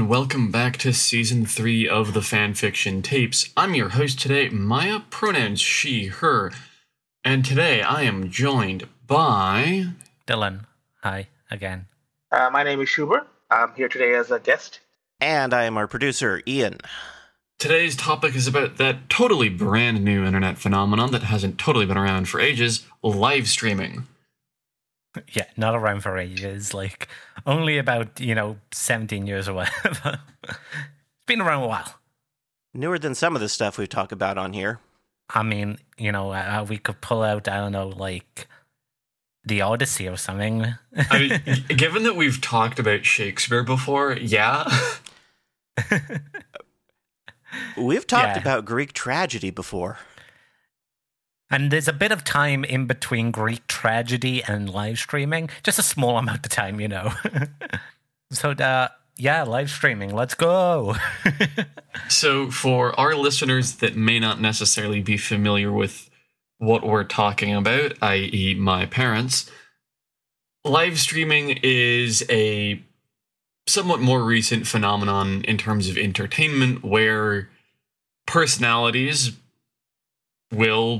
and welcome back to Season 3 of the Fanfiction Tapes. I'm your host today, Maya, pronouns she, her, and today I am joined by... Dylan. Hi, again. My name is Schubert. I'm here today as a guest. And I am our producer, Ian. Today's topic is about that totally brand new internet phenomenon that hasn't totally been around for ages, live streaming. Yeah, not around for ages, like only about, 17 years or whatever. It's been around a while. Newer than some of the stuff we've talked about on here. I mean, we could pull out, I don't know, like the Odyssey or something. I mean, given that we've talked about Shakespeare before, yeah. We've talked about Greek tragedy before. And there's a bit of time in between Greek tragedy and live streaming. Just a small amount of time, So, live streaming. Let's go. So, for our listeners that may not necessarily be familiar with what we're talking about, i.e. my parents, live streaming is a somewhat more recent phenomenon in terms of entertainment where personalities will...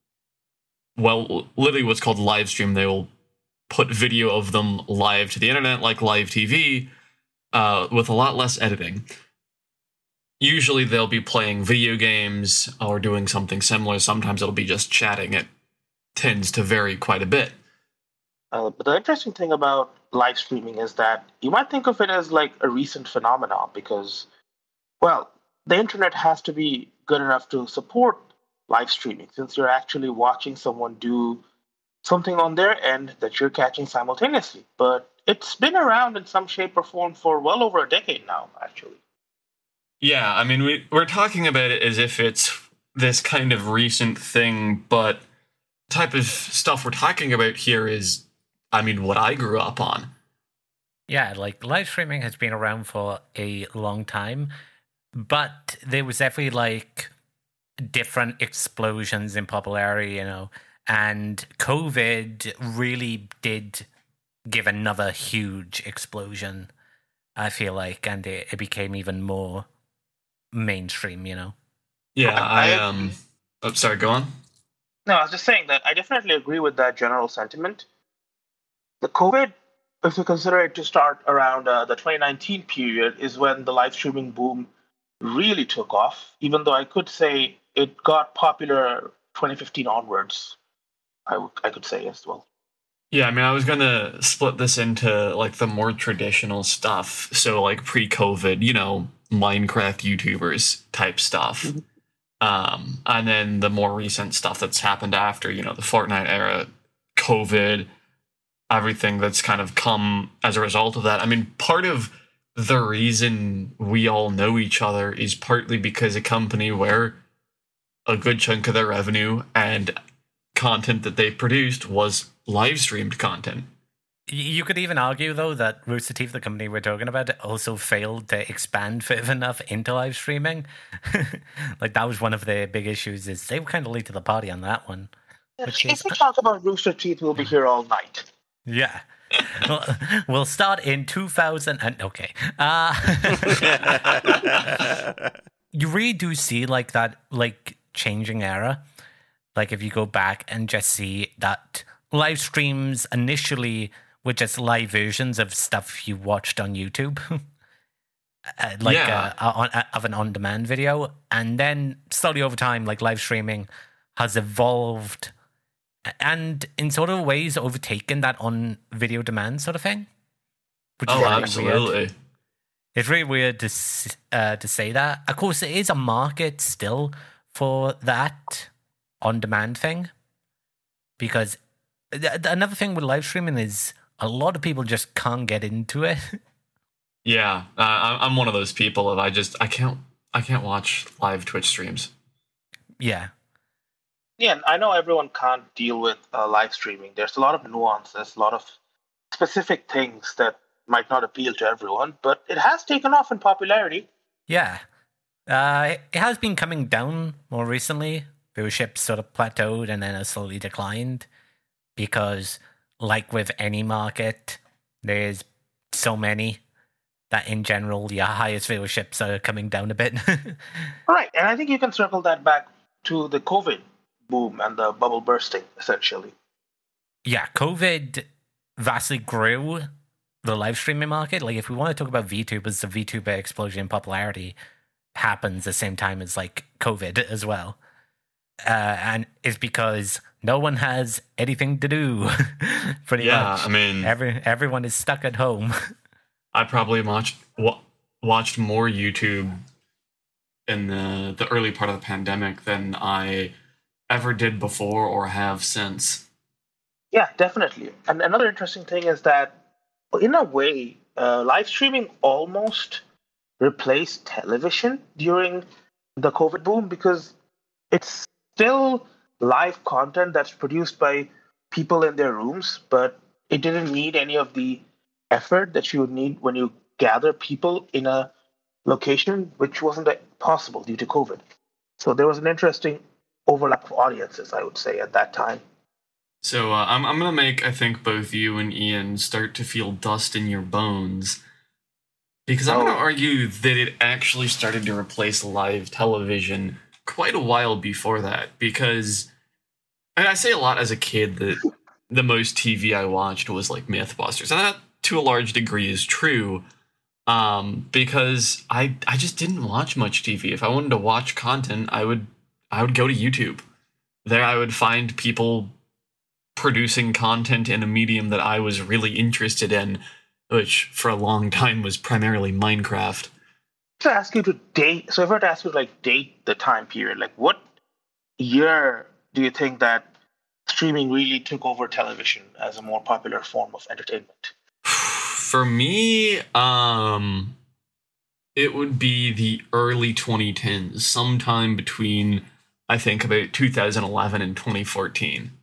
literally what's called live stream. They will put video of them live to the internet, like live TV, with a lot less editing. Usually they'll be playing video games or doing something similar. Sometimes it'll be just chatting. It tends to vary quite a bit. But the interesting thing about live streaming is that you might think of it as like a recent phenomenon because, the internet has to be good enough to support live streaming, since you're actually watching someone do something on their end that you're catching simultaneously. But it's been around in some shape or form for well over a decade now, actually. Yeah, I mean, we're talking about it as if it's this kind of recent thing, but the type of stuff we're talking about here is, what I grew up on. Yeah, like live streaming has been around for a long time, but there was definitely like different explosions in popularity, and COVID really did give another huge explosion, I feel like, and it became even more mainstream, Yeah, sorry, go on. No, I was just saying that I definitely agree with that general sentiment. The COVID, if you consider it to start around the 2019 period, is when the live streaming boom really took off, even though I could say it got popular 2015 onwards, I could say as well. Yeah, I was going to split this into, like, the more traditional stuff. So, like, pre-COVID, Minecraft YouTubers type stuff. Mm-hmm. And then the more recent stuff that's happened after, the Fortnite era, COVID, everything that's kind of come as a result of that. Part of the reason we all know each other is partly because a company where a good chunk of their revenue and content that they produced was live streamed content. You could even argue, though, that Rooster Teeth, the company we're talking about, also failed to expand further enough into live streaming. Like, that was one of their big issues, is they were kind of late to the party on that one. If we talk about Rooster Teeth, we'll be here all night. Yeah. We'll start in 2000 and okay. You really do see like that like changing era. Like if you go back and just see that live streams initially were just live versions of stuff you watched on YouTube. Of an on-demand video, and then slowly over time, like live streaming has evolved and in sort of ways overtaken that on video demand sort of thing. Absolutely. Weird. It's really weird to say that. Of course, it is a market still for that on demand thing, because another thing with live streaming is a lot of people just can't get into it. Yeah, I'm one of those people of I can't watch live Twitch streams. Yeah. Yeah, I know everyone can't deal with live streaming. There's a lot of nuances, a lot of specific things that might not appeal to everyone, but it has taken off in popularity. Yeah. It has been coming down more recently. Viewership sort of plateaued and then has slowly declined because, like with any market, there's so many that in general, your highest viewerships are coming down a bit. Right, and I think you can circle that back to the COVID boom and the bubble bursting, essentially. Yeah, COVID vastly grew the live streaming market. Like, if we want to talk about VTubers, the VTuber explosion in popularity happens the same time as like COVID as well. And it's because no one has anything to do. Pretty much. Yeah, I mean, everyone is stuck at home. I probably watched more YouTube in the early part of the pandemic than I ever did before or have since. Yeah, definitely. And another interesting thing is that, in a way, live streaming almost replaced television during the COVID boom, because it's still live content that's produced by people in their rooms, but it didn't need any of the effort that you would need when you gather people in a location, which wasn't possible due to COVID. So there was an interesting overlap of audiences, I would say, at that time. So I'm going to make, I think, both you and Ian start to feel dust in your bones, because I'm going to argue that it actually started to replace live television quite a while before that, because, and I say a lot as a kid that the most TV I watched was like Mythbusters, and that to a large degree is true, because I just didn't watch much TV. If I wanted to watch content, I would go to YouTube. There I would find people producing content in a medium that I was really interested in, which for a long time was primarily Minecraft. To ask you to date, so if I were to ask you to like date the time period, like what year do you think that streaming really took over television as a more popular form of entertainment? For me, it would be the early 2010s, sometime between, I think, about 2011 and 2014.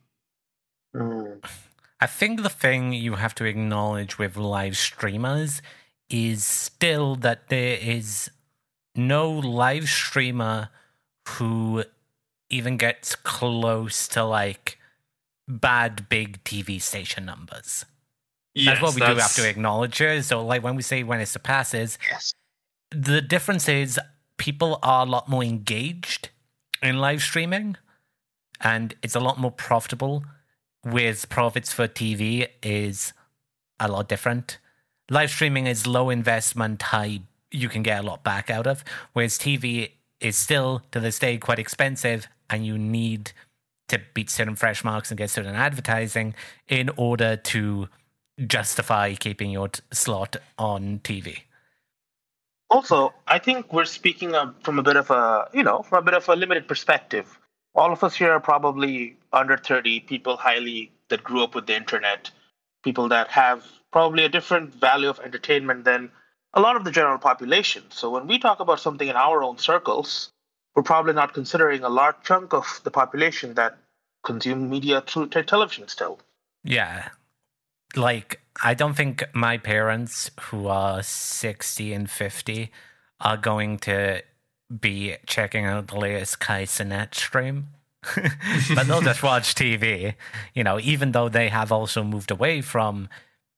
I think the thing you have to acknowledge with live streamers is still that there is no live streamer who even gets close to like bad big TV station numbers. Yes, that's what we do have to acknowledge here. So like when we say when it surpasses, yes, the difference is people are a lot more engaged in live streaming and it's a lot more profitable, with profits for TV is a lot different. Live streaming is low investment, high, you can get a lot back out of, whereas TV is still, to this day, quite expensive, and you need to beat certain fresh marks and get certain advertising in order to justify keeping your slot on TV. Also, I think we're speaking from a bit of a limited perspective. All of us here are probably under 30, people that grew up with the internet, people that have probably a different value of entertainment than a lot of the general population. So when we talk about something in our own circles, we're probably not considering a large chunk of the population that consume media through television still. Yeah. Like, I don't think my parents, who are 60 and 50, are going to be checking out the latest Kai Cenat stream. But they'll just watch TV, even though they have also moved away from,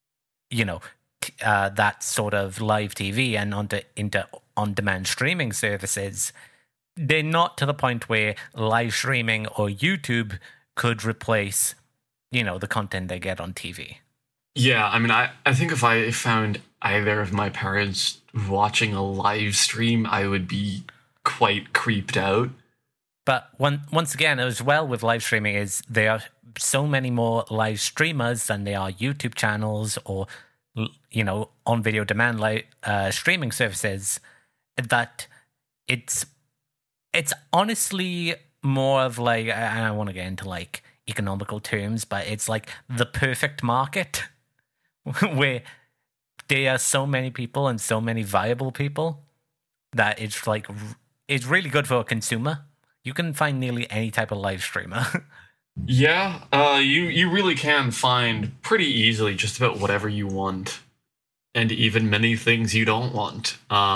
that sort of live TV and into on-demand streaming services. They're not to the point where live streaming or YouTube could replace, the content they get on TV. Yeah, I mean, I think if I found either of my parents watching a live stream, I would be quite creeped out. But once again, as well with live streaming is there are so many more live streamers than there are YouTube channels or, on video demand streaming services, that it's honestly more of like, I don't want to get into like economical terms, but it's like the perfect market where there are so many people and so many viable people that it's like, it's really good for a consumer. You can find nearly any type of live streamer. Yeah, you really can find pretty easily just about whatever you want, and even many things you don't want.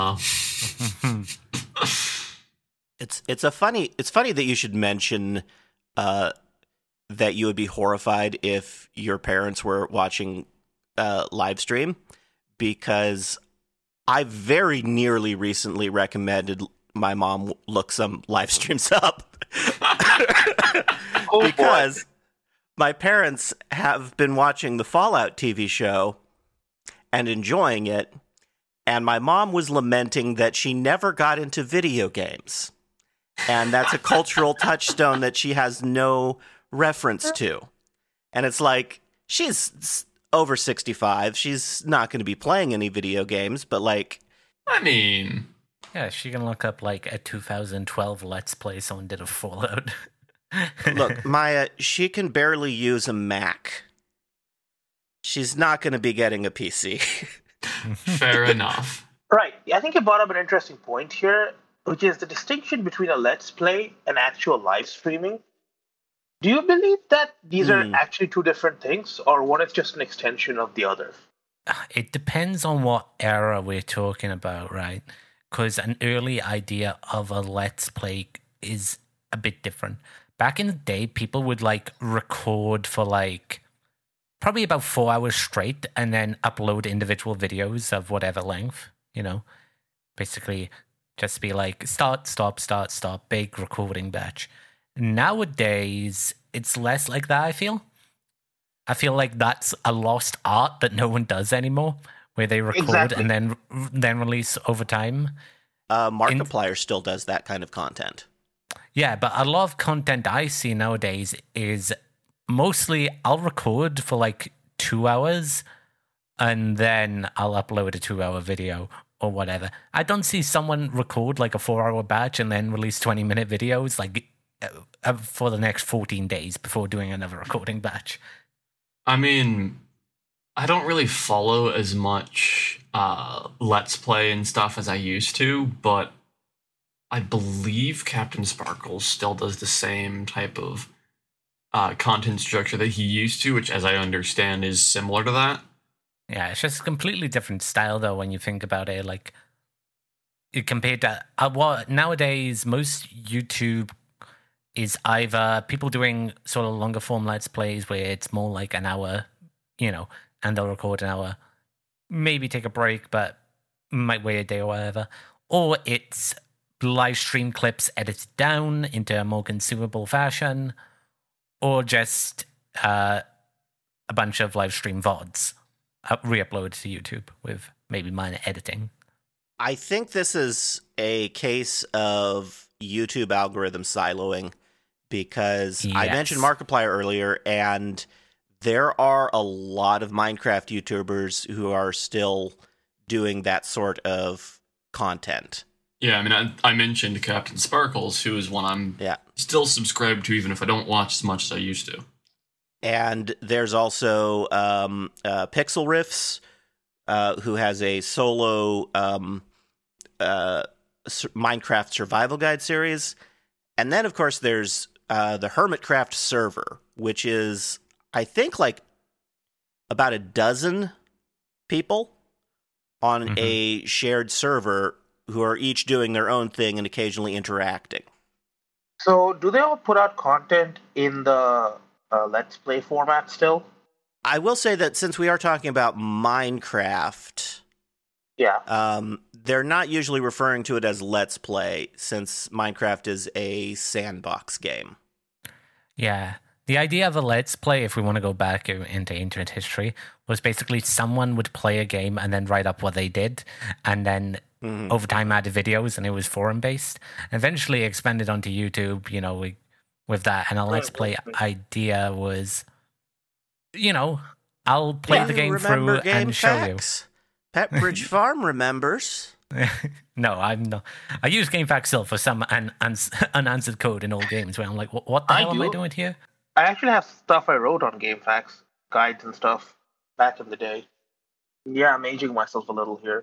It's funny that you should mention that you would be horrified if your parents were watching live stream, because I very nearly recently recommended my mom look some live streams up. Because my parents have been watching the Fallout TV show and enjoying it, and my mom was lamenting that she never got into video games. And that's a cultural touchstone that she has no reference to. And it's like, she's over 65. She's not going to be playing any video games, but like... I mean... Yeah, she can look up like a 2012 Let's Play someone did a Fallout. Look, Maya, she can barely use a Mac. She's not going to be getting a PC. Fair enough. Right. I think you brought up an interesting point here, which is the distinction between a Let's Play and actual live streaming. Do you believe that these are actually two different things, or one is just an extension of the other? It depends on what era we're talking about, right? Because an early idea of a Let's Play is a bit different. Back in the day, people would like record for like probably about 4 hours straight and then upload individual videos of whatever length, you know? Basically, just be like start, stop, big recording batch. Nowadays, it's less like that, I feel. I feel like that's a lost art that no one does anymore, where they record and then release over time. Markiplier still does that kind of content. Yeah, but a lot of content I see nowadays is mostly I'll record for like 2 hours and then I'll upload a 2-hour video or whatever. I don't see someone record like a 4-hour batch and then release 20-minute videos like for the next 14 days before doing another recording batch. I mean, I don't really follow as much Let's Play and stuff as I used to, but I believe Captain Sparkles still does the same type of content structure that he used to, which, as I understand, is similar to that. Yeah, it's just a completely different style, though, when you think about it. Like, compared to nowadays, most YouTube is either people doing sort of longer form Let's Plays where it's more like an hour, you know, and they'll record an hour, maybe take a break, but might wait a day or whatever. Or it's live stream clips edited down into a more consumable fashion, or just a bunch of live stream VODs re-uploaded to YouTube with maybe minor editing. I think this is a case of YouTube algorithm siloing, because I mentioned Markiplier earlier, and there are a lot of Minecraft YouTubers who are still doing that sort of content. Yeah, I mean, I mentioned Captain Sparkles, who is one I'm still subscribed to, even if I don't watch as much as I used to. And there's also Pixel Riffs, who has a solo Minecraft survival guide series. And then, of course, there's the Hermitcraft server, which is, I think, like about a dozen people on a shared server who are each doing their own thing and occasionally interacting. So, do they all put out content in the Let's Play format still? I will say that since we are talking about Minecraft, they're not usually referring to it as Let's Play, since Minecraft is a sandbox game. Yeah. The idea of a Let's Play, if we want to go back into internet history, was basically someone would play a game and then write up what they did, and then over time added videos, and it was forum-based. Eventually expanded onto YouTube, you know, with that, and a Let's Play idea was, you know, I'll play the game through and show you. Petbridge Farm remembers. No, I'm not. I use GameFAQs still for some unanswered code in old games where I'm like, what the hell am I doing here? I actually have stuff I wrote on GameFAQs, guides and stuff, back in the day. Yeah, I'm aging myself a little here.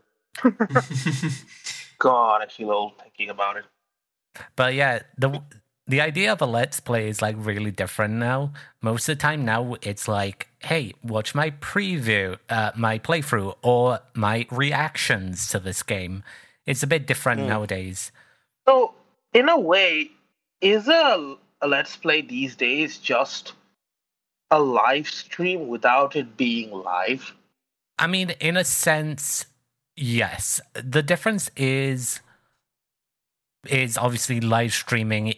God, I feel old thinking about it. But yeah, the idea of a Let's Play is like really different now. Most of the time now, it's like, hey, watch my preview, my playthrough, or my reactions to this game. It's a bit different nowadays. So, in a way, is a Let's Play these days just a live stream without it being live? I mean, in a sense, Yes. The difference is obviously live streaming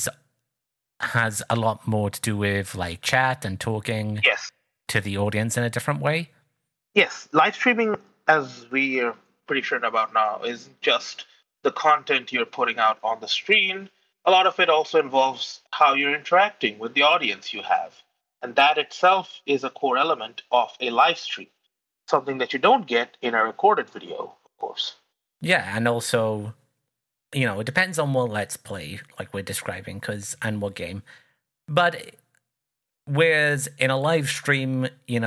has a lot more to do with like chat and talking Yes. to the audience in a different way. Yes. Live streaming, as we are pretty sure about now, is just the content you're putting out on the screen. A lot of it also involves how you're interacting with the audience you have. And that itself is a core element of a live stream, something that you don't get in a recorded video, of course. Yeah, and also, it depends on what Let's Play, like we're describing, and what game. But whereas in a live stream, you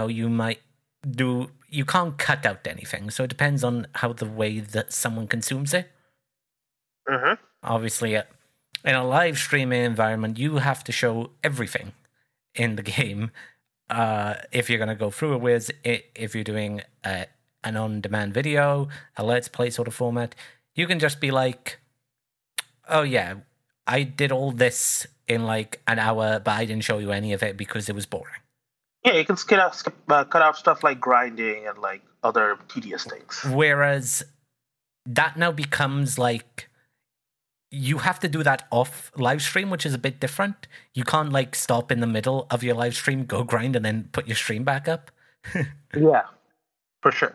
can't cut out anything. So it depends on how the way that someone consumes it. Mm-hmm. Obviously, in a live streaming environment, you have to show everything in the game if you're going to go through it. Whereas if you're doing an on-demand video, a Let's Play sort of format, you can just be like, oh yeah, I did all this in like an hour, but I didn't show you any of it because it was boring. Yeah, you can cut out stuff like grinding and like other tedious things. Whereas that now becomes like you have to do that off live stream, which is a bit different. You can't like stop in the middle of your live stream, go grind, and then put your stream back up. Yeah, for sure.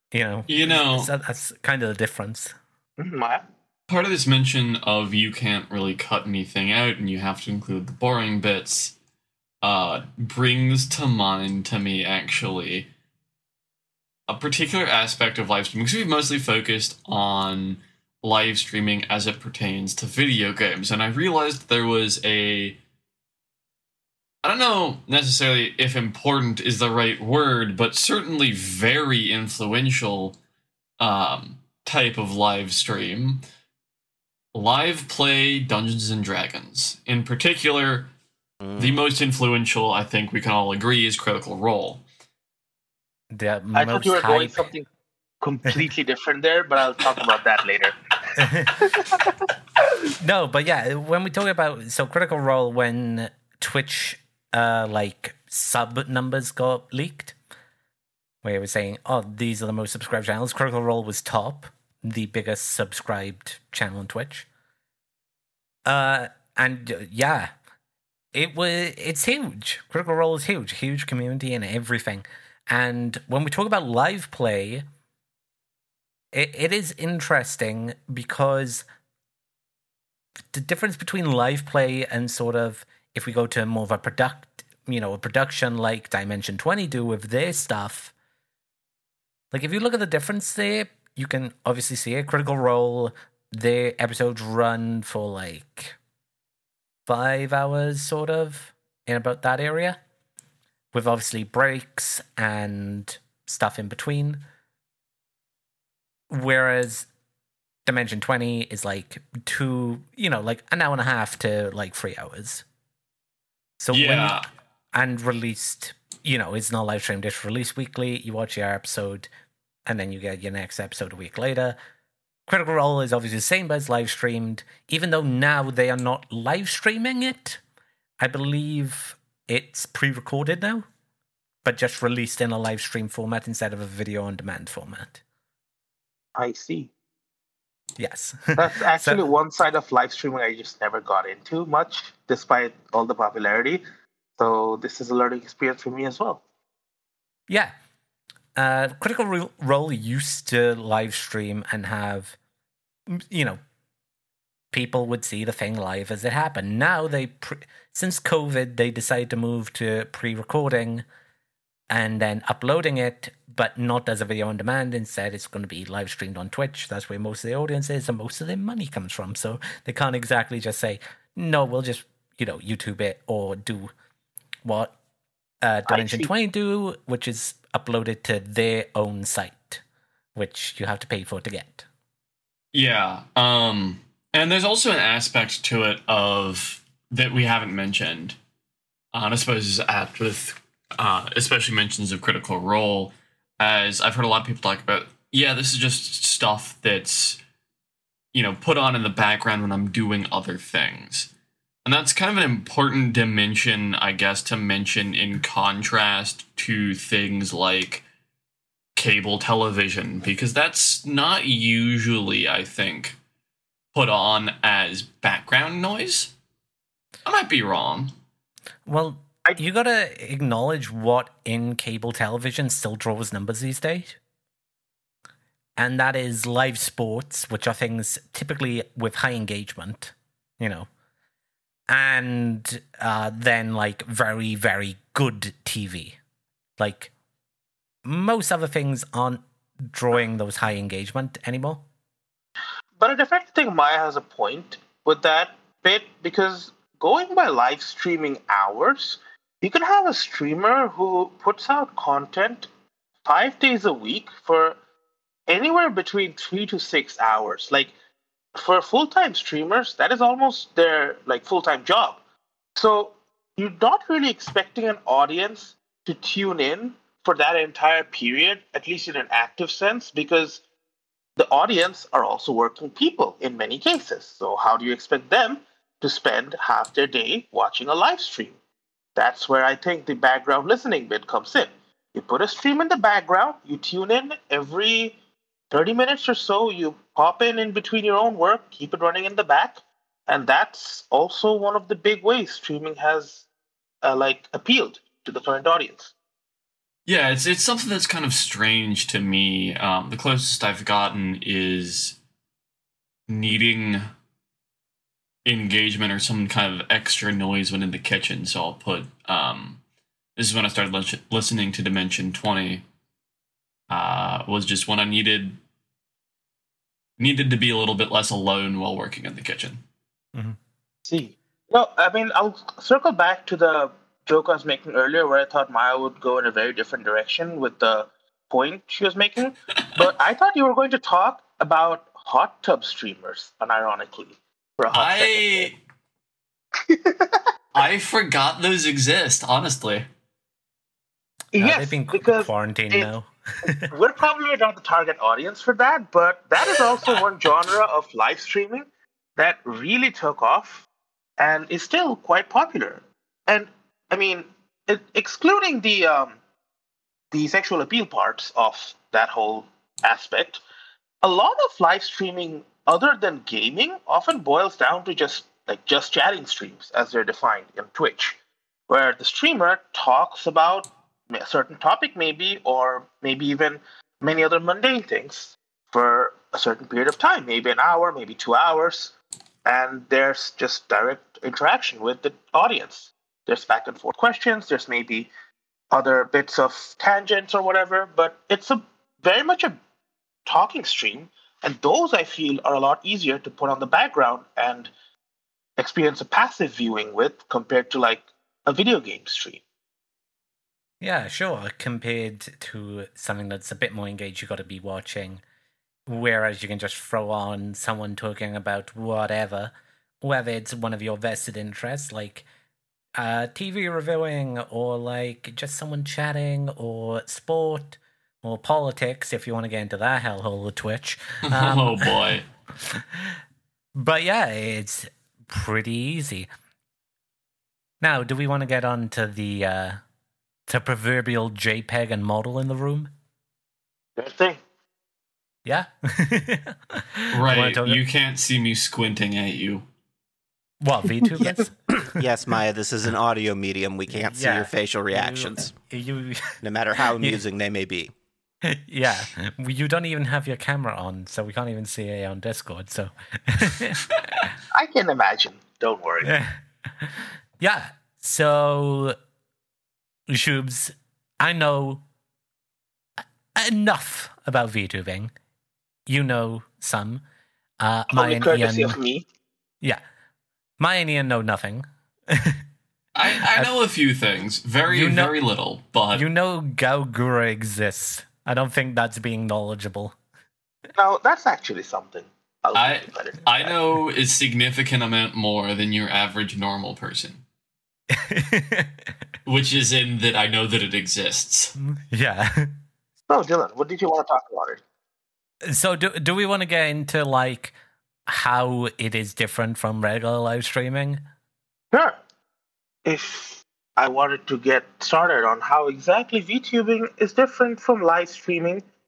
So that's kind of the difference. Mm-hmm. Part of this mention of you can't really cut anything out and you have to include the boring bits brings to mind to me actually a particular aspect of live streaming, because we've mostly focused on live streaming as it pertains to video games, and I realized there was I don't know necessarily if important is the right word, but certainly very influential type of live stream. Live play Dungeons and Dragons. In particular, the most influential, I think we can all agree, is Critical Role. I thought you were going something completely different there, but I'll talk about that later. No, but yeah, when we talk about Critical Role, when Twitch sub numbers got leaked, where it was saying, oh, these are the most subscribed channels, Critical Role was top, the biggest subscribed channel on Twitch. It's huge. Critical Role is huge community and everything. And when we talk about live play, it is interesting because the difference between live play and sort of, if we go to more of a production like Dimension 20 do with their stuff, like if you look at the difference there, you can obviously see a Critical Role, their episodes run for like 5 hours, sort of, in about that area, with obviously breaks and stuff in between. Whereas Dimension 20 is like like an hour and a half to like 3 hours. So yeah. And released, it's not live streamed, it's released weekly. You watch your episode, and then you get your next episode a week later. Critical Role is obviously the same, but it's live streamed. Even though now they are not live streaming it, I believe it's pre-recorded now, but just released in a live stream format instead of a video on demand format. I see. Yes. That's actually one side of live streaming I just never got into much, despite all the popularity. So this is a learning experience for me as well. Yeah. Critical Role used to live stream and have, people would see the thing live as it happened. Now since COVID, they decided to move to pre-recording and then uploading it, but not as a video on demand. Instead, it's going to be live streamed on Twitch. That's where most of the audience is and most of their money comes from. So they can't exactly just say, no, we'll just, YouTube it or do what Dimension 20 do, which is uploaded to their own site, which you have to pay for to get. Yeah. And there's also an aspect to it of that we haven't mentioned. And I suppose is apt with especially mentions of Critical Role, as I've heard a lot of people talk about, this is just stuff that's, put on in the background when I'm doing other things. And that's kind of an important dimension, I guess, to mention in contrast to things like cable television, because that's not usually, I think, put on as background noise. I might be wrong. Well, you gotta acknowledge what in cable television still draws numbers these days. And that is live sports, which are things typically with high engagement, you know. And then, like, very, very good TV. Like, most other things aren't drawing those high engagement anymore. But I definitely think Maya has a point with that bit, because going by live streaming hours, you can have a streamer who puts out content 5 days a week for anywhere between 3 to 6 hours. Like, for full-time streamers, that is almost their like full-time job. So you're not really expecting an audience to tune in for that entire period, at least in an active sense, because the audience are also working people in many cases. So how do you expect them to spend half their day watching a live stream? That's where I think the background listening bit comes in. You put a stream in the background, you tune in every 30 minutes or so, you pop in between your own work, keep it running in the back. And that's also one of the big ways streaming has appealed to the current audience. Yeah, it's something that's kind of strange to me. The closest I've gotten is needing engagement or some kind of extra noise when in the kitchen. So I'll put, this is when I started listening to Dimension 20, was just when I needed to be a little bit less alone while working in the kitchen. Mm-hmm. See, no, I mean, I'll circle back to the joke I was making earlier, where I thought Maya would go in a very different direction with the point she was making. But I thought you were going to talk about hot tub streamers, unironically, for a hot second. I forgot those exist, honestly. Yes, they've been because quarantined now. we're probably not the target audience for that, but that is also one genre of live streaming that really took off and is still quite popular. And I mean, excluding the sexual appeal parts of that whole aspect, a lot of live streaming, other than gaming, often boils down to just chatting streams, as they're defined in Twitch, where the streamer talks about a certain topic, maybe, or maybe even many other mundane things for a certain period of time, maybe an hour, maybe 2 hours, and there's just direct interaction with the audience. There's back and forth questions, there's maybe other bits of tangents or whatever, but it's very much a talking stream, and those I feel are a lot easier to put on the background and experience a passive viewing with compared to like a video game stream. Yeah, sure. Compared to something that's a bit more engaged, you got to be watching. Whereas you can just throw on someone talking about whatever, whether it's one of your vested interests, like TV reviewing, or like just someone chatting, or sport, or politics, if you want to get into that hellhole of Twitch. Oh boy. But yeah, it's pretty easy. Now, do we want to get on to the proverbial JPEG and model in the room? Good thing. Yeah? Right, you can't see me squinting at you. What, VTubers? Yes, Maya, this is an audio medium. We can't see your facial reactions, no matter how amusing they may be. Yeah, you don't even have your camera on, so we can't even see it on Discord, so... I can imagine. Don't worry. Yeah, so... Shubes, I know enough about VTubing. You know some. Only courtesy of me. Yeah. Maya and Ian know nothing. I know a few things. Very little, but... You know Gaugura exists. I don't think that's being knowledgeable. No, that's actually something. I know a significant amount more than your average normal person. Which is in that I know that it exists. Yeah. So, Dylan, what did you want to talk about it? So, do we want to get into, like, how it is different from regular live streaming? Sure. If I wanted to get started on how exactly VTubing is different from live streaming,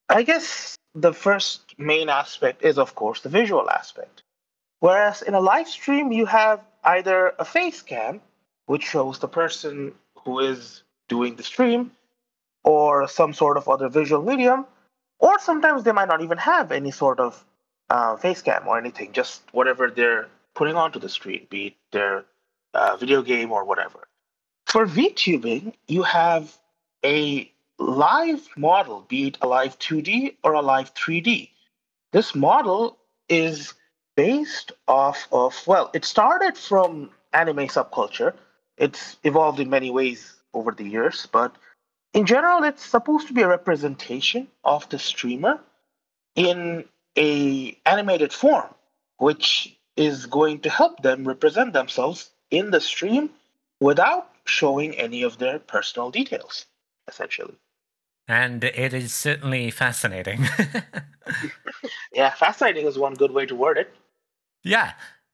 I guess the first main aspect is, of course, the visual aspect. Whereas in a live stream, you have either a face cam, which shows the person who is doing the stream, or some sort of other visual medium, or sometimes they might not even have any sort of face cam or anything, just whatever they're putting onto the stream, be it their video game or whatever. For VTubing, you have a live model, be it a live 2D or a live 3D. This model is based off of, well, it started from anime subculture. It's evolved in many ways over the years, but in general, it's supposed to be a representation of the streamer in a animated form, which is going to help them represent themselves in the stream without showing any of their personal details, essentially. And it is certainly fascinating. Yeah, fascinating is one good way to word it. Yeah.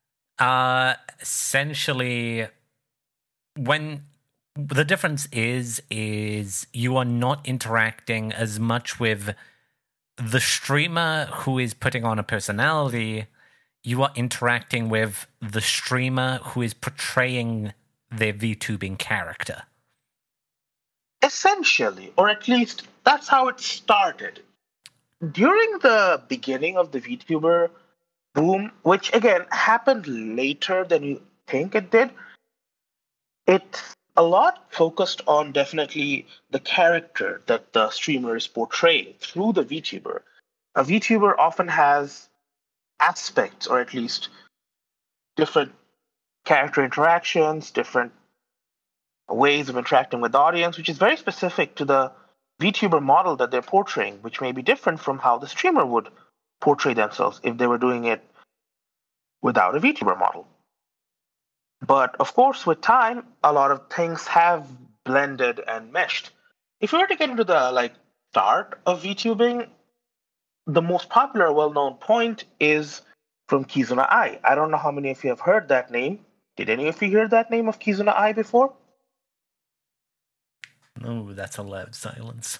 Essentially, when the difference is you are not interacting as much with the streamer who is putting on a personality. You are interacting with the streamer who is portraying their VTubing character. Essentially, or at least that's how it started. During the beginning of the VTuber boom, which again happened later than you think it did, it's a lot focused on definitely the character that the streamer is portraying through the VTuber. A VTuber often has aspects, or at least different character interactions, different ways of interacting with the audience, which is very specific to the VTuber model that they're portraying, which may be different from how the streamer would portray themselves if they were doing it without a VTuber model. But of course, with time, a lot of things have blended and meshed. If we were to get into the start of VTubing, the most popular, well-known point is from Kizuna Ai. I don't know how many of you have heard that name. Did any of you hear that name of Kizuna Ai before? Oh, that's a loud silence.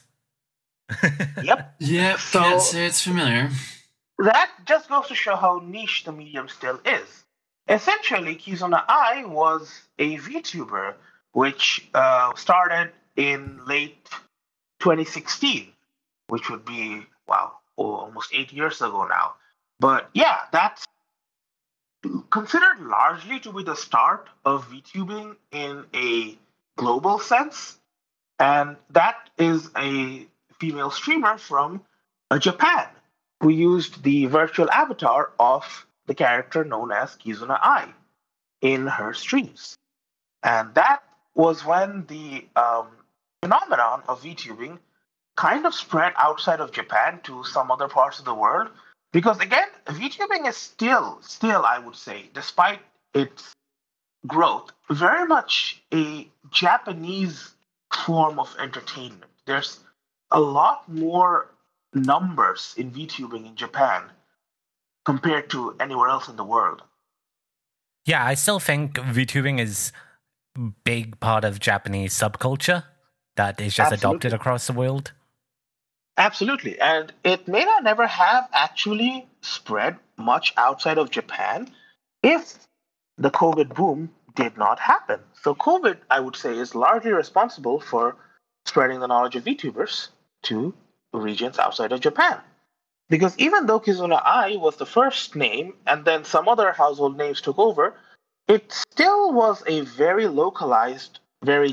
Yep. Yep, So- can't say it's familiar. That just goes to show how niche the medium still is. Essentially, Kizuna Ai was a VTuber which started in late 2016, which would be, almost 8 years ago now. But yeah, that's considered largely to be the start of VTubing in a global sense. And that is a female streamer from Japan who used the virtual avatar of the character known as Kizuna Ai in her streams. And that was when the phenomenon of VTubing kind of spread outside of Japan to some other parts of the world. Because again, VTubing is still, I would say, despite its growth, very much a Japanese form of entertainment. There's a lot more numbers in VTubing in Japan compared to anywhere else in the world. Yeah, I still think VTubing is a big part of Japanese subculture that is just adopted across the world. Absolutely. And it may not never have actually spread much outside of Japan if the COVID boom did not happen. So COVID, I would say, is largely responsible for spreading the knowledge of VTubers to regions outside of Japan. Because even though Kizuna Ai was the first name and then some other household names took over, it still was a very localized, very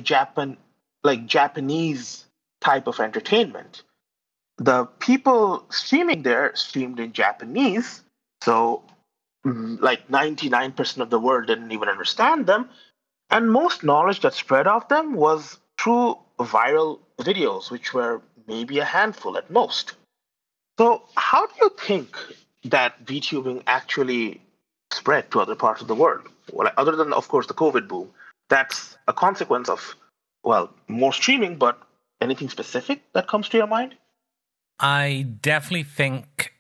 Japanese type of entertainment. The people streaming there streamed in Japanese, so 99% of the world didn't even understand them, and most knowledge that spread of them was through viral videos, which were maybe a handful at most. So how do you think that VTubing actually spread to other parts of the world? Well, other than, of course, the COVID boom, that's a consequence of, more streaming, but anything specific that comes to your mind? I definitely think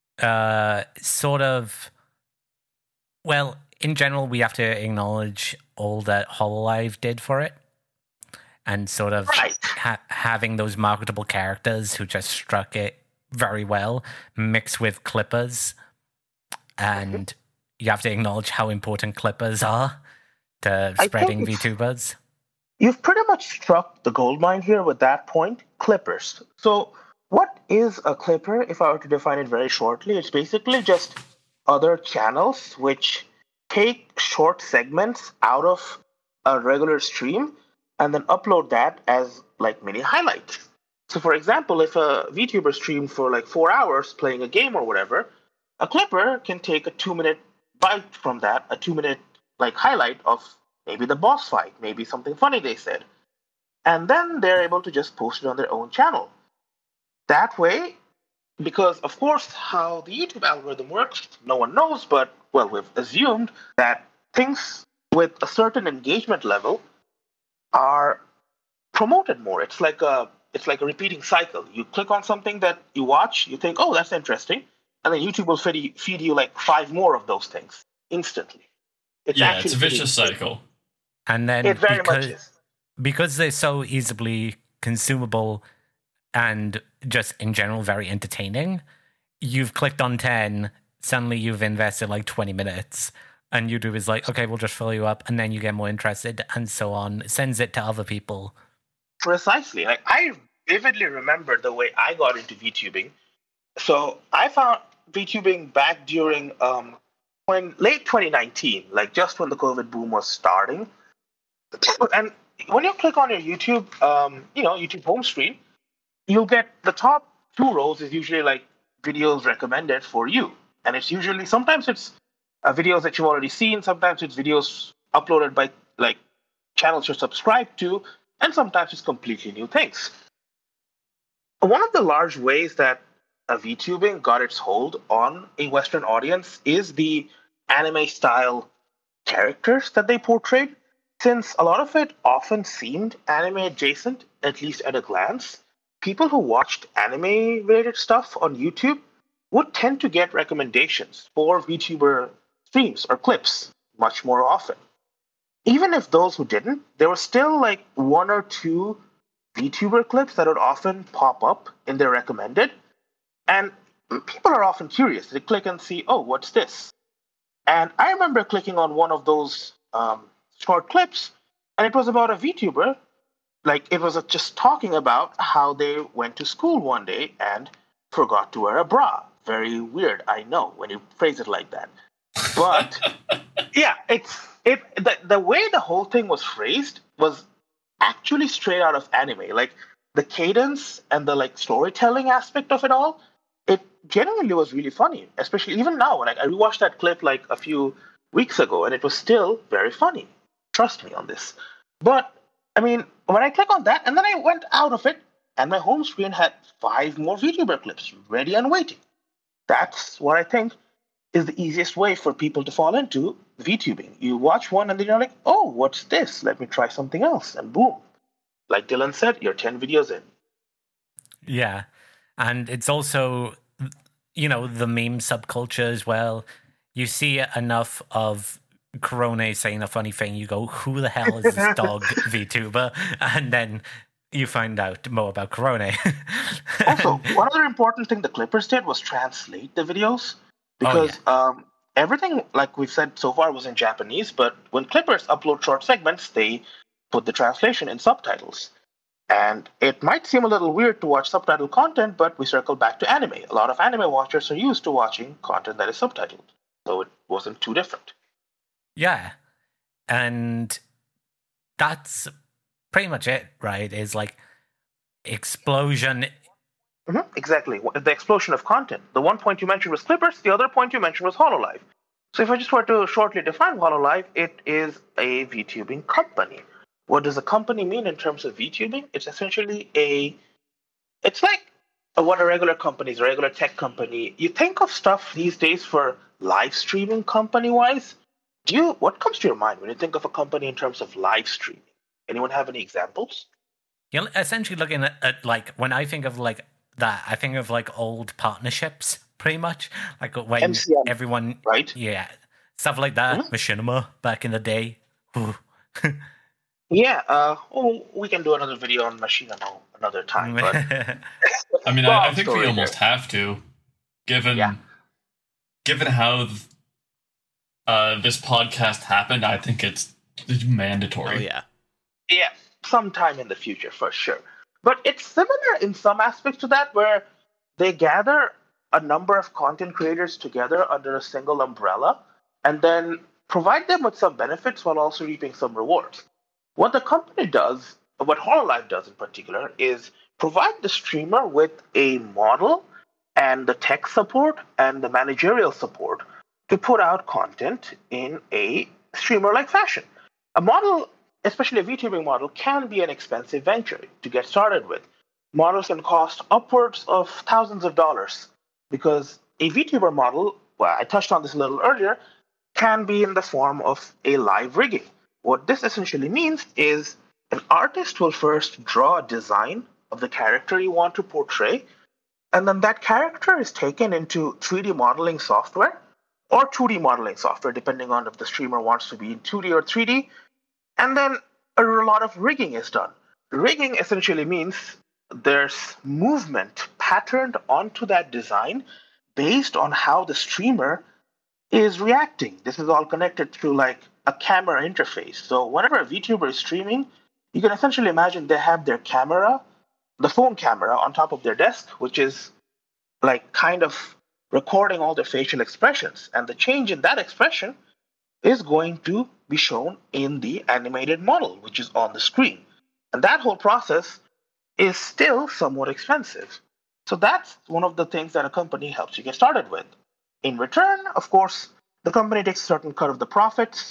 in general, we have to acknowledge all that Hololive did for it. And sort of Right. having those marketable characters who just struck it very well, mixed with clippers. And you have to acknowledge how important clippers are to spreading VTubers. You've pretty much struck the gold mine here with that point, clippers. So what is a clipper? If I were to define it very shortly, it's basically just other channels which take short segments out of a regular stream and then upload that as like mini highlights. So for example, if a VTuber streamed for like 4 hours playing a game or whatever, a clipper can take a 2-minute bite from that, a 2-minute like highlight of maybe the boss fight, maybe something funny they said. And then they're able to just post it on their own channel. That way, because of course how the YouTube algorithm works, no one knows, but well, we've assumed that things with a certain engagement level are promoted more. It's like a repeating cycle. You click on something that you watch, you think, oh, that's interesting, and then YouTube will feed you like 5 more of those things instantly. It's a vicious cycle. And then it very much is. Because they're so easily consumable and just in general very entertaining, you've clicked on 10, suddenly you've invested like 20 minutes, and YouTube is like, okay, we'll just fill you up, and then you get more interested, and so on. It sends it to other people. Precisely. Like, I vividly remember the way I got into VTubing. So I found VTubing back during when late 2019, like just when the COVID boom was starting. And when you click on your YouTube, YouTube home screen, you'll get the top 2 rows is usually like videos recommended for you. And it's usually, sometimes it's videos that you've already seen, sometimes it's videos uploaded by like channels you're subscribed to, and sometimes it's completely new things. One of the large ways that VTubing got its hold on a Western audience is the anime-style characters that they portrayed. Since a lot of it often seemed anime-adjacent, at least at a glance, people who watched anime-related stuff on YouTube would tend to get recommendations for VTuber streams or clips much more often. Even if those who didn't, there were still like 1 or 2 VTuber clips that would often pop up in their recommended. And people are often curious. They click and see, oh, what's this? And I remember clicking on one of those short clips, and it was about a VTuber. Like, it was just talking about how they went to school one day and forgot to wear a bra. Very weird, I know, when you phrase it like that. But yeah, the way the whole thing was phrased was actually straight out of anime. Like, the cadence and the like storytelling aspect of it all, it genuinely was really funny. Especially even now, when I rewatched that clip like a few weeks ago, and it was still very funny. Trust me on this. But I mean, when I click on that, and then I went out of it, and my home screen had 5 more VTuber clips ready and waiting. That's what I think is the easiest way for people to fall into VTubing. You watch one, and then you're like, oh, what's this? Let me try something else. And boom. Like Dylan said, you're 10 videos in. Yeah. And it's also, the meme subculture as well. You see enough of Korone saying a funny thing, you go, who the hell is this dog VTuber? And then you find out more about Korone. Also, one other important thing the Clippers did was translate the videos. Because everything, like we've said so far, was in Japanese, but when Clippers upload short segments, they put the translation in subtitles. And it might seem a little weird to watch subtitled content, but we circle back to anime. A lot of anime watchers are used to watching content that is subtitled, so it wasn't too different. Yeah, and that's pretty much it, right? Is like explosion. Mm-hmm, exactly, the explosion of content. The one point you mentioned was Clippers, the other point you mentioned was HoloLive. So if I just were to shortly define HoloLive, it is a VTubing company. What does a company mean in terms of VTubing? It's essentially it's like what a regular company is, a regular tech company. You think of stuff these days for live streaming company-wise. What comes to your mind when you think of a company in terms of live streaming? Anyone have any examples? You're essentially looking at like, when I think of like that, I think of like old partnerships, pretty much. Like when MCM, everyone... right? Yeah, stuff like that. Mm-hmm. Machinima back in the day. Yeah, we can do another video on Machinima another time. But I mean, I long think we story almost there. have to, given Yeah. how this podcast happened. I think it's mandatory. Oh yeah. Yeah, sometime in the future for sure. But it's similar in some aspects to that, where they gather a number of content creators together under a single umbrella and then provide them with some benefits while also reaping some rewards. What the company does, what Hololive does in particular, is provide the streamer with a model and the tech support and the managerial support to put out content in a streamer like fashion. A model, especially a VTubing model, can be an expensive venture to get started with. Models can cost upwards of thousands of dollars because a VTuber model, well, I touched on this a little earlier, can be in the form of a live rigging. What this essentially means is an artist will first draw a design of the character you want to portray, and then that character is taken into 3D modeling software or 2D modeling software, depending on if the streamer wants to be in 2D or 3D. And then a lot of rigging is done. Rigging essentially means there's movement patterned onto that design based on how the streamer is reacting. This is all connected through like a camera interface. So whenever a VTuber is streaming, you can essentially imagine they have their camera, the phone camera on top of their desk, which is like kind of recording all their facial expressions. And the change in that expression is going to be shown in the animated model, which is on the screen. And that whole process is still somewhat expensive. So that's one of the things that a company helps you get started with. In return, of course, the company takes a certain cut of the profits.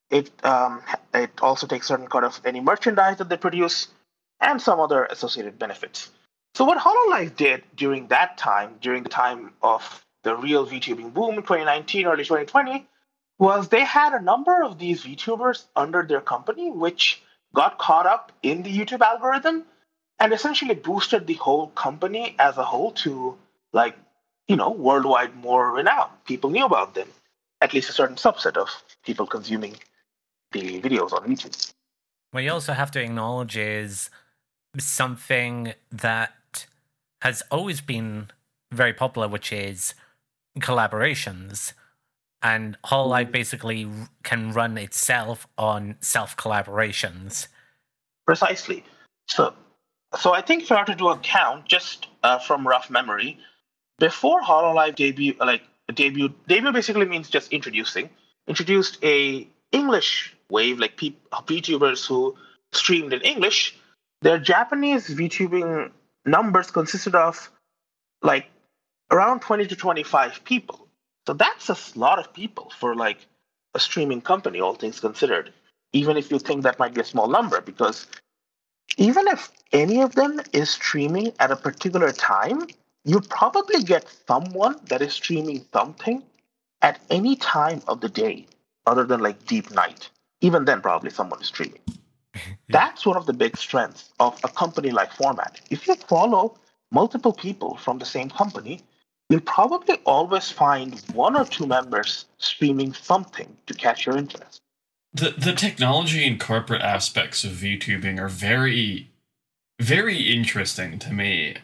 It also takes a certain cut of any merchandise that they produce and some other associated benefits. So what HoloLive did during that time, during the time of the real VTubing boom in 2019, early 2020, was they had a number of these VTubers under their company, which got caught up in the YouTube algorithm and essentially boosted the whole company as a whole to like, worldwide more renown. People knew about them, at least a certain subset of people consuming the videos on YouTube. What you also have to acknowledge is something that has always been very popular, which is collaborations. And Hololive basically can run itself on self-collaborations. Precisely. So I think if I were to do a count, just from rough memory, before Hololive debut basically means just introduced a English wave, like VTubers who streamed in English. Their Japanese VTubing numbers consisted of like around 20 to 25 people. So that's a lot of people for like a streaming company, all things considered, even if you think that might be a small number, because even if any of them is streaming at a particular time, you probably get someone that is streaming something at any time of the day other than like deep night. Even then, probably someone is streaming. That's one of the big strengths of a company like Format. If you follow multiple people from the same company, you'll probably always find one or two members streaming something to catch your interest. The technology and corporate aspects of VTubing are very, very interesting to me.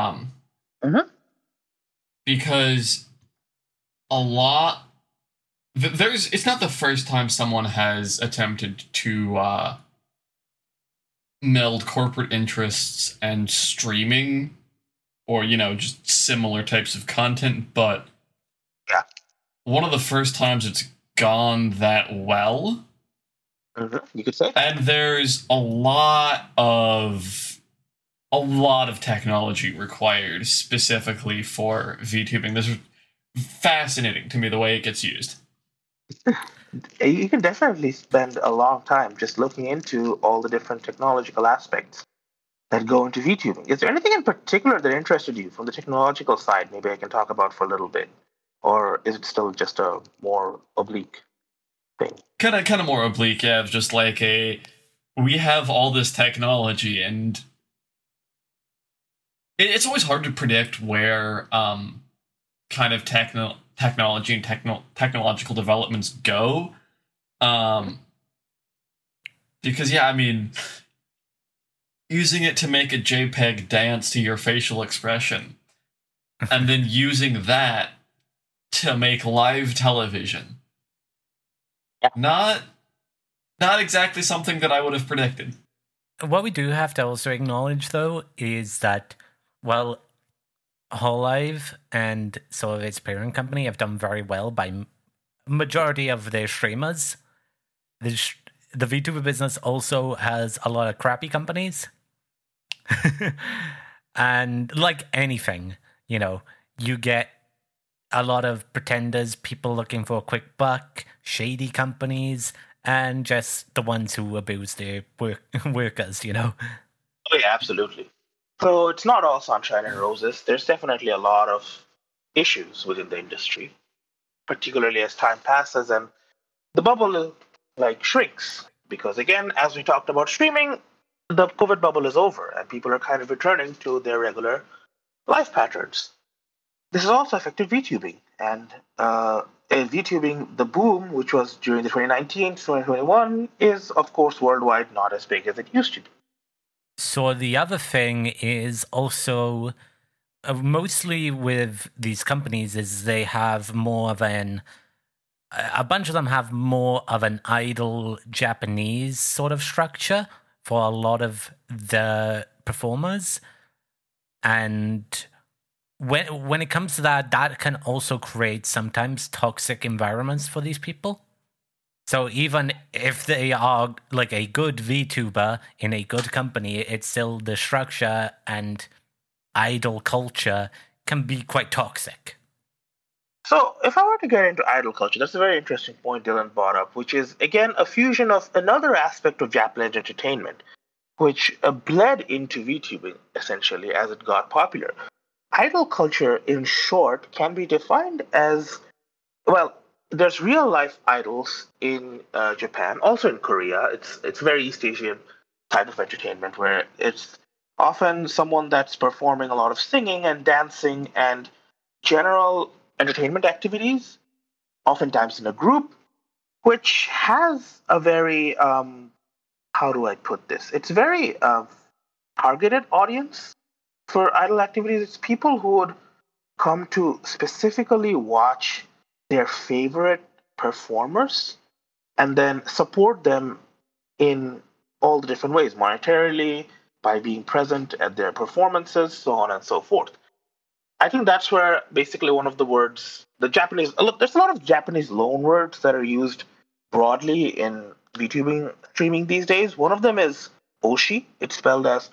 Because a lot... it's not the first time someone has attempted to meld corporate interests and streaming, or, just similar types of content, but yeah, one of the first times it's gone that well. You could say. And there's a lot of technology required specifically for VTubing. This is fascinating to me, the way it gets used. You can definitely spend a long time just looking into all the different technological aspects that go into VTubing. Is there anything in particular that interested you from the technological side? Maybe I can talk about for a little bit, or is it still just a more oblique thing? Kind of more oblique, yeah. Just like we have all this technology, and it's always hard to predict where kind of technology and technological developments go. Because, yeah, I mean, using it to make a JPEG dance to your facial expression, and then using that to make live television. Yeah. Not exactly something that I would have predicted. What we do have to also acknowledge, though, is that, well, Hololive and sort of its parent company have done very well by majority of their streamers. The VTuber business also has a lot of crappy companies. And like anything, you get a lot of pretenders, people looking for a quick buck, shady companies, and just the ones who abuse their workers, Oh, yeah, absolutely. So it's not all sunshine and roses. There's definitely a lot of issues within the industry, particularly as time passes and the bubble shrinks. Because again, as we talked about streaming, the COVID bubble is over and people are kind of returning to their regular life patterns. This has also affected VTubing. And VTubing, the boom, which was during the 2019 to 2021, is, of course, worldwide not as big as it used to be. So the other thing is also, mostly with these companies, is they have more of a bunch of them have more of an idle Japanese sort of structure for a lot of the performers. And when it comes to that can also create sometimes toxic environments for these people. So even if they are like a good VTuber in a good company, it's still the structure and idol culture can be quite toxic. So if I were to get into idol culture, that's a very interesting point Dylan brought up, which is, again, a fusion of another aspect of Japanese entertainment, which bled into VTubing, essentially, as it got popular. Idol culture, in short, can be defined as, well, there's real life idols in Japan, also in Korea. It's very East Asian type of entertainment where it's often someone that's performing a lot of singing and dancing and general entertainment activities, oftentimes in a group, which has a very, how do I put this? It's very targeted audience for idol activities. It's people who would come to specifically watch their favorite performers and then support them in all the different ways, monetarily, by being present at their performances, so on and so forth. I think that's where basically one of the words, the Japanese, look, there's a lot of Japanese loan words that are used broadly in VTubing streaming these days. One of them is Oshi. It's spelled as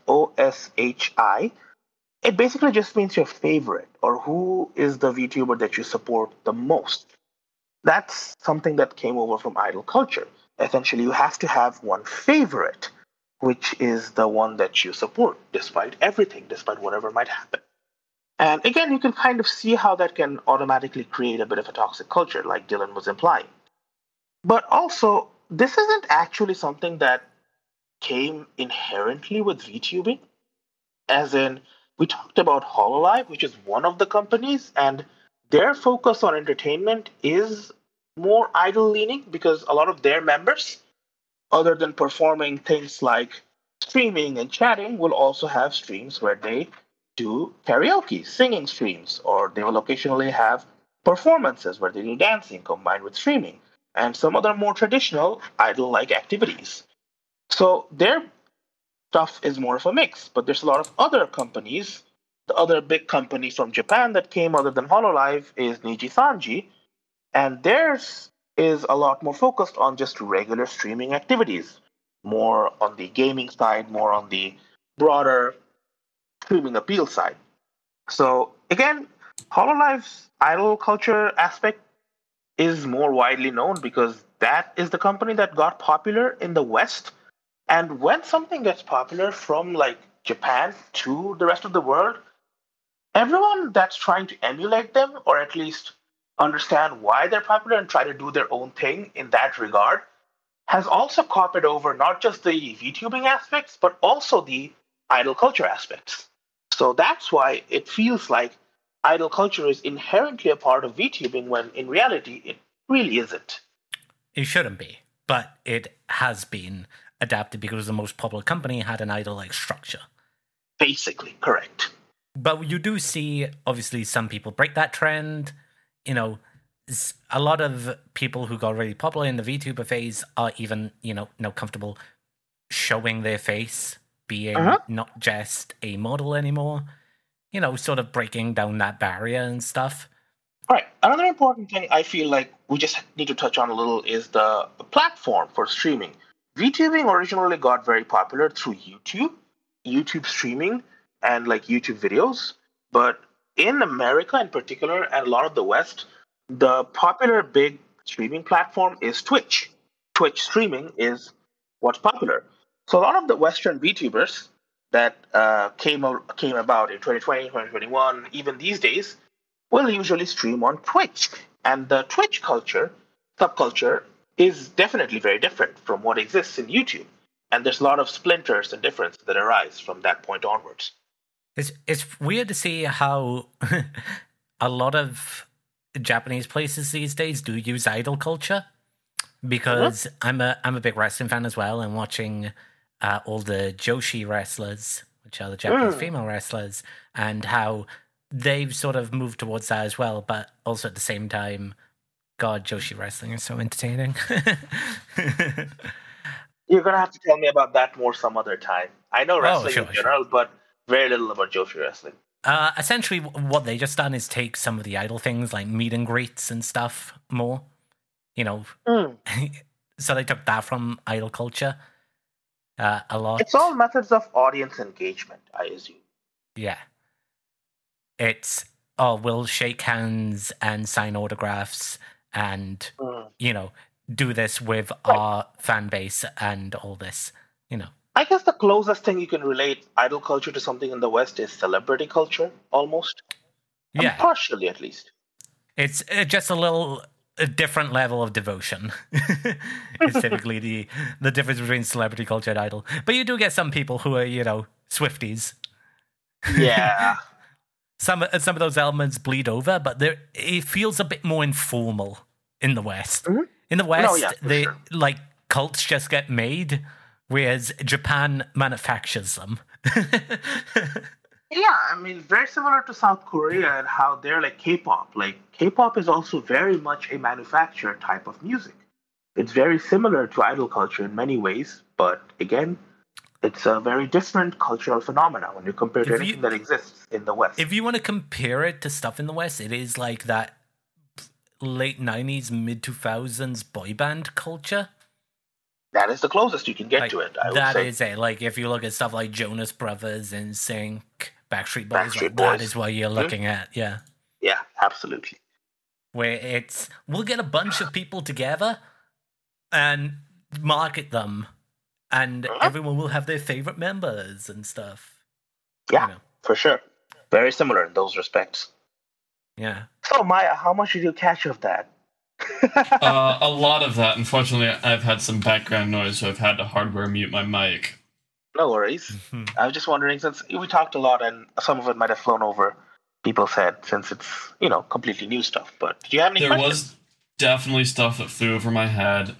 OSHI. It basically just means your favorite, or who is the VTuber that you support the most. That's something that came over from idol culture. Essentially, you have to have one favorite, which is the one that you support, despite everything, despite whatever might happen. And again, you can kind of see how that can automatically create a bit of a toxic culture, like Dylan was implying. But also, this isn't actually something that came inherently with VTubing. As in, we talked about Hololive, which is one of the companies, and their focus on entertainment is more idol leaning because a lot of their members, other than performing things like streaming and chatting, will also have streams where they do karaoke, singing streams, or they will occasionally have performances where they do dancing combined with streaming, and some other more traditional idol-like activities. So their stuff is more of a mix, but there's a lot of other companies. The other big company from Japan that came other than Hololive is Nijisanji, and theirs is a lot more focused on just regular streaming activities, more on the gaming side, more on the broader streaming appeal side. So again, Hololive's idol culture aspect is more widely known because that is the company that got popular in the West. And when something gets popular from like Japan to the rest of the world, everyone that's trying to emulate them or at least understand why they're popular and try to do their own thing in that regard has also copied over not just the VTubing aspects, but also the idol culture aspects. So that's why it feels like idol culture is inherently a part of VTubing when in reality it really isn't. It shouldn't be, but it has been. adapted because the most popular company had an idol-like structure. Basically, correct. But you do see, obviously, some people break that trend. You know, a lot of people who got really popular in the VTuber phase are even, comfortable showing their face, being not just a model anymore. You know, sort of breaking down that barrier and stuff. Right. Another important thing I feel like we just need to touch on a little is the platform for streaming. VTubing originally got very popular through YouTube streaming, and like YouTube videos. But in America in particular, and a lot of the West, the popular big streaming platform is Twitch. Twitch streaming is what's popular. So a lot of the Western VTubers that came about in 2020, 2021, even these days, will usually stream on Twitch. And the Twitch subculture, is definitely very different from what exists in YouTube. And there's a lot of splinters and differences that arise from that point onwards. It's weird to see how a lot of Japanese places these days do use idol culture, because I'm a big wrestling fan as well, and watching all the Joshi wrestlers, which are the Japanese female wrestlers, and how they've sort of moved towards that as well, but also at the same time, God, Joshi wrestling is so entertaining. You're going to have to tell me about that more some other time. I know wrestling in general, but very little about Joshi wrestling. Essentially, what they just done is take some of the idol things, like meet and greets and stuff, more. You know, so they took that from idol culture a lot. It's all methods of audience engagement, I assume. Yeah. It's, we'll shake hands and sign autographs and, do this with our fan base and all this, I guess the closest thing you can relate idol culture to something in the West is celebrity culture, almost. Yeah. Partially, at least. It's just a different level of devotion. It's typically the difference between celebrity culture and idol. But you do get some people who are, Swifties. Yeah. Some of those elements bleed over, but it feels a bit more informal in the West. Mm-hmm. In the West, like cults just get made, whereas Japan manufactures them. Yeah, I mean, very similar to South Korea and how they're like K-pop. Like, K-pop is also very much a manufactured type of music. It's very similar to idol culture in many ways, but again, it's a very different cultural phenomenon when you compare to anything that exists in the West. If you want to compare it to stuff in the West, it is like that late 90s, mid 2000s boy band culture. That is the closest you can get to it, I would say. That is it. Like, if you look at stuff like Jonas Brothers, NSYNC, Backstreet Boys, Boys. That is what you're looking at, yeah. Yeah, absolutely. Where we'll get a bunch of people together and market them, and everyone will have their favorite members and stuff. Yeah, for sure. Very similar in those respects. Yeah. So, Maya, how much did you catch of that? A lot of that. Unfortunately, I've had some background noise, so I've had to hardware mute my mic. No worries. I was just wondering, since we talked a lot and some of it might have flown over people's head, since it's, completely new stuff. But do you have any questions? There was definitely stuff that flew over my head.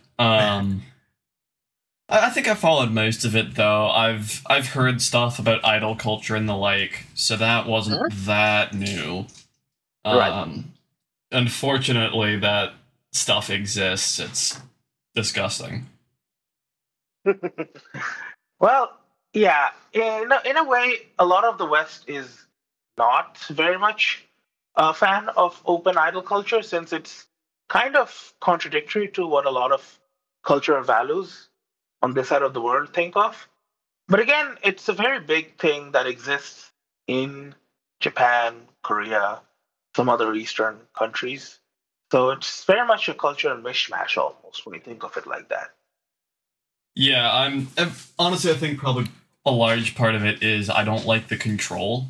I think I followed most of it, though. I've heard stuff about idol culture and the like, so that wasn't that new. Right. Unfortunately, that stuff exists. It's disgusting. Well, yeah. In a way, a lot of the West is not very much a fan of open idol culture, since it's kind of contradictory to what a lot of cultural values on this side of the world think of. But again, it's a very big thing that exists in Japan, Korea, some other Eastern countries. So it's very much a cultural mishmash almost when you think of it like that. Yeah, honestly, I think probably a large part of it is I don't like the control.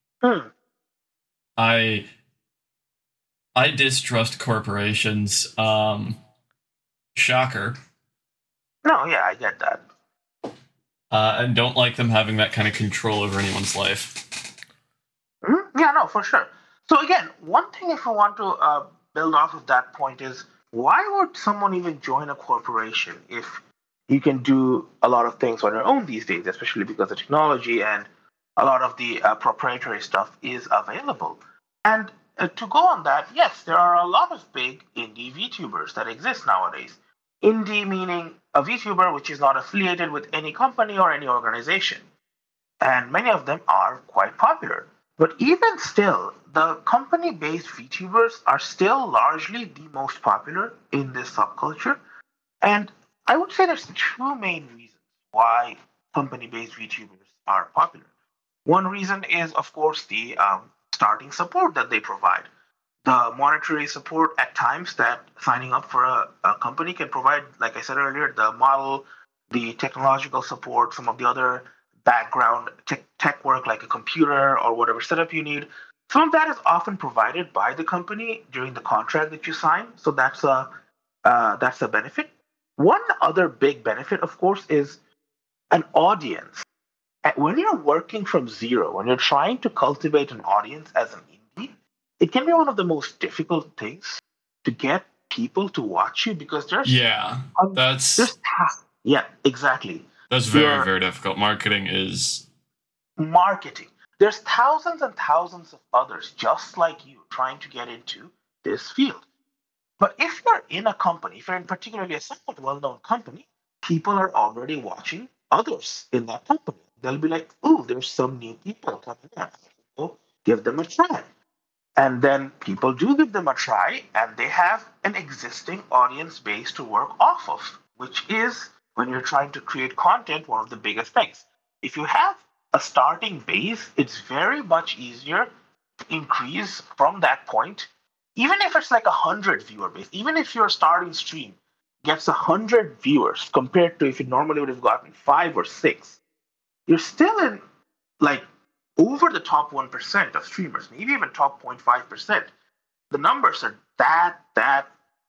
I distrust corporations. Shocker. No, yeah, I get that. And don't like them having that kind of control over anyone's life. Yeah, no, for sure. So again, one thing if I want to build off of that point is, why would someone even join a corporation if you can do a lot of things on your own these days, especially because the technology and a lot of the proprietary stuff is available. And to go on that, yes, there are a lot of big indie VTubers that exist nowadays. Indie meaning a VTuber which is not affiliated with any company or any organization. And many of them are quite popular. But even still, the company-based VTubers are still largely the most popular in this subculture. And I would say there's two main reasons why company-based VTubers are popular. One reason is, of course, the starting support that they provide. The monetary support at times that signing up for a company can provide, like I said earlier, the model, the technological support, some of the other background tech work like a computer or whatever setup you need. Some of that is often provided by the company during the contract that you sign. So that's a benefit. One other big benefit, of course, is an audience. When you're working from zero, when you're trying to cultivate an audience as an indie, it can be one of the most difficult things to get people to watch you because there's exactly. That's very, very difficult. Marketing. There's thousands and thousands of others just like you trying to get into this field. But if you're in a company, if you're in particularly a somewhat well-known company, people are already watching others in that company. They'll be like, "Ooh, there's some new people coming in. So give them a try." And then people do give them a try, and they have an existing audience base to work off of, which is, when you're trying to create content, one of the biggest things. If you have a starting base, it's very much easier to increase from that point. Even if it's like 100 viewer base, even if your starting stream gets 100 viewers compared to if you normally would have gotten 5 or 6, you're still in like over the top 1% of streamers, maybe even top 0.5%. The numbers are that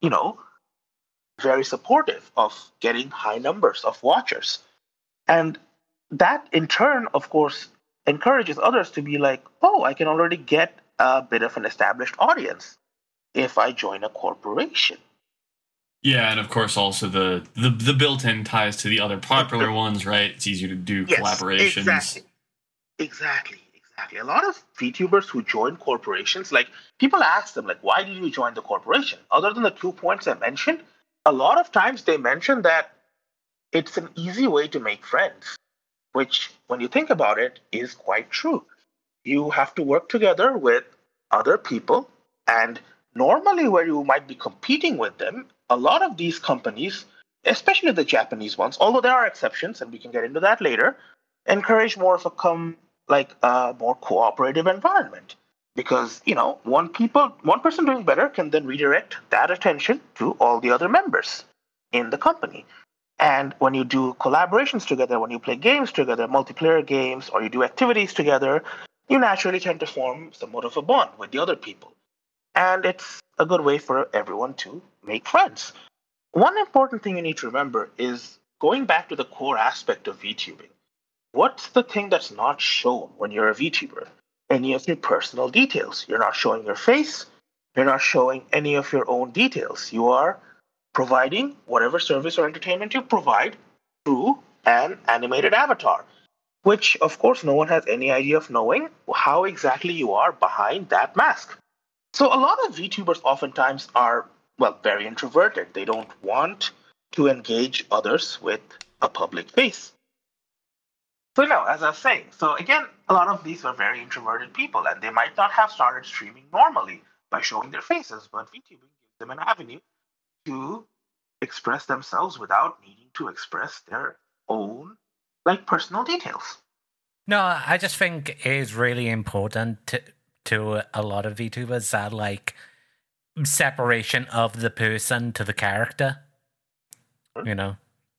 very supportive of getting high numbers of watchers. And that in turn, of course, encourages others to be like, "Oh, I can already get a bit of an established audience if I join a corporation." Yeah, and of course also the built-in ties to the other popular ones, right? It's easier to do collaborations. Exactly. A lot of VTubers who join corporations, like, people ask them, like, "Why did you join the corporation?" Other than the 2 points I mentioned, a lot of times they mention that it's an easy way to make friends, which, when you think about it, is quite true. You have to work together with other people, and normally where you might be competing with them, a lot of these companies, especially the Japanese ones, although there are exceptions, and we can get into that later, encourage more of a more cooperative environment. Because, one person doing better can then redirect that attention to all the other members in the company. And when you do collaborations together, when you play games together, multiplayer games, or you do activities together, you naturally tend to form somewhat of a bond with the other people. And it's a good way for everyone to make friends. One important thing you need to remember is, going back to the core aspect of VTubing, what's the thing that's not shown when you're a VTuber? Any of your personal details. You're not showing your face. You're not showing any of your own details. You are providing whatever service or entertainment you provide through an animated avatar, which, of course, no one has any idea of knowing how exactly you are behind that mask. So a lot of VTubers oftentimes are, very introverted. They don't want to engage others with a public face. So, as I was saying, so again, a lot of these are very introverted people, and they might not have started streaming normally by showing their faces, but VTubing gives them an avenue to express themselves without needing to express their own, personal details. No, I just think it is really important to a lot of VTubers that, separation of the person to the character, Yeah.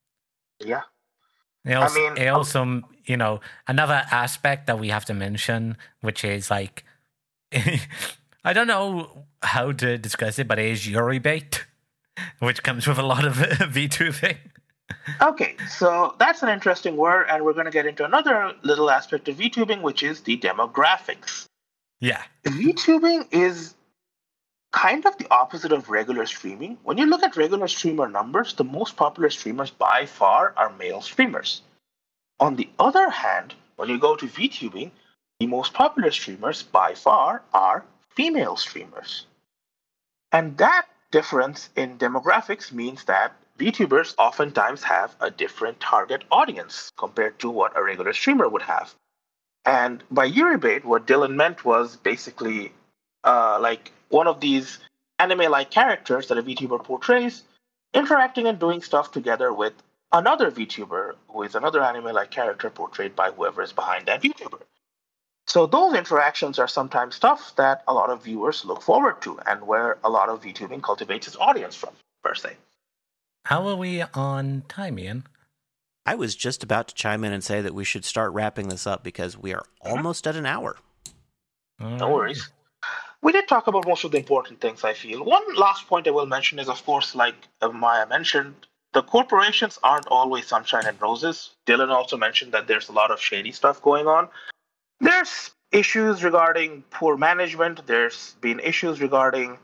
It also, another aspect that we have to mention, which is I don't know how to discuss it, but it is Yuri bait, which comes with a lot of VTubing. Okay, so that's an interesting word, and we're going to get into another little aspect of VTubing, which is the demographics. Yeah. VTubing is kind of the opposite of regular streaming. When you look at regular streamer numbers, the most popular streamers by far are male streamers. On the other hand, when you go to VTubing, the most popular streamers by far are female streamers. And that difference in demographics means that VTubers oftentimes have a different target audience compared to what a regular streamer would have. And by Yuribate, what Dylan meant was basically like one of these anime-like characters that a VTuber portrays, interacting and doing stuff together with another VTuber who is another anime-like character portrayed by whoever is behind that VTuber. So those interactions are sometimes stuff that a lot of viewers look forward to and where a lot of VTubing cultivates its audience from, per se. How are we on time, Ian? I was just about to chime in and say that we should start wrapping this up because we are almost at an hour. No worries. We did talk about most of the important things, I feel. One last point I will mention is, of course, like Maya mentioned, the corporations aren't always sunshine and roses. Dylan also mentioned that there's a lot of shady stuff going on. There's issues regarding poor management. There's been issues regarding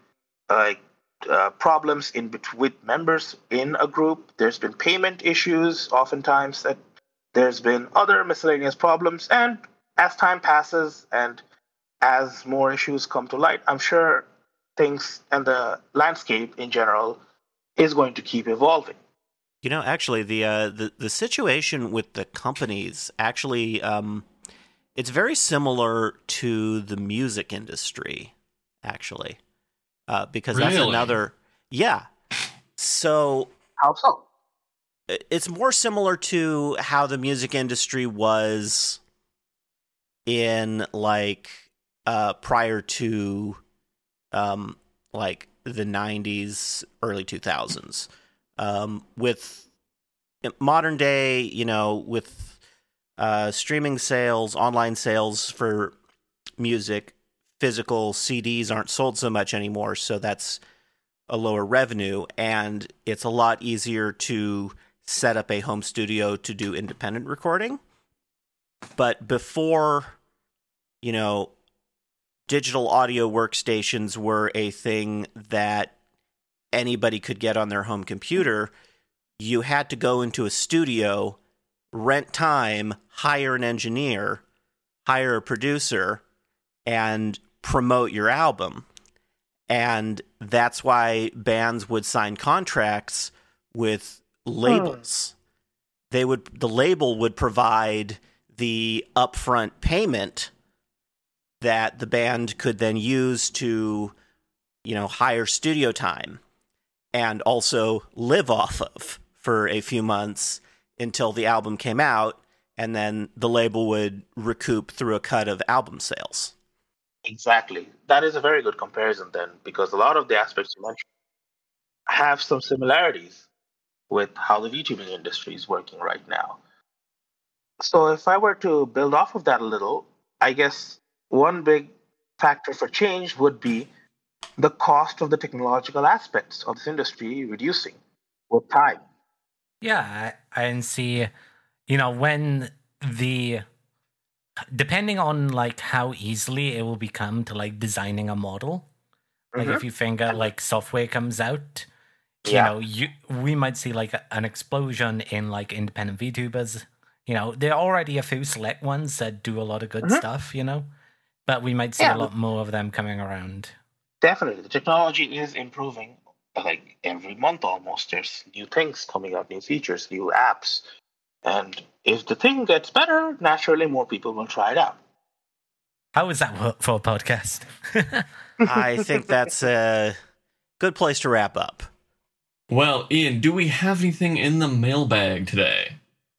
problems with members in a group. There's been payment issues oftentimes. That there's been other miscellaneous problems. And as time passes and as more issues come to light, I'm sure things and the landscape in general is going to keep evolving. You know, actually, the situation with the companies actually, it's very similar to the music industry, actually, because really? That's another. Yeah. So How so? it's more similar to how the music industry was in prior to like the 90s, early 2000s. With modern day, you know, with streaming sales, online sales for music, physical CDs aren't sold so much anymore, so that's a lower revenue, and it's a lot easier to set up a home studio to do independent recording. But before, you know, digital audio workstations were a thing that anybody could get on their home computer, you had to go into a studio, rent time, hire an engineer, hire a producer, and promote your album. And that's why bands would sign contracts with labels. The label would provide the upfront payment that the band could then use to, you know, hire studio time and also live off of for a few months until the album came out, and then the label would recoup through a cut of album sales. Exactly. That is a very good comparison then, because a lot of the aspects you mentioned have some similarities with how the VTubing industry is working right now. So if I were to build off of that a little, I guess one big factor for change would be the cost of the technological aspects of this industry reducing with time. Yeah, I see, you know, when depending on like how easily it will become to like designing a model, like if you think like software comes out, you know, we might see like an explosion in like independent VTubers. You know, there are already a few select ones that do a lot of good stuff, you know, but we might see a lot more of them coming around. Definitely. The technology is improving like every month almost. There's new things coming out, new features, new apps. And if the thing gets better, naturally more people will try it out. How does that work for a podcast? I think that's a good place to wrap up. Well, Ian, do we have anything in the mailbag today?